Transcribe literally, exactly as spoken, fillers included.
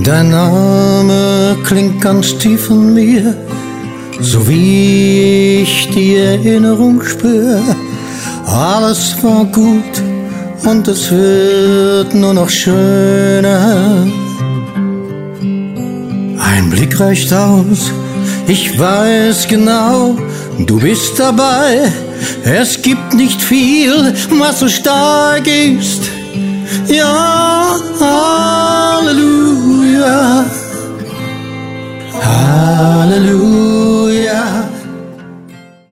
Dein Name klingt ganz tief in mir, so wie ich die Erinnerung spür. Alles war gut und es wird nur noch schöner. Ein Blick reicht aus, ich weiß genau, du bist dabei. Es gibt nicht viel, was so stark ist. Ja, Halleluja, Halleluja.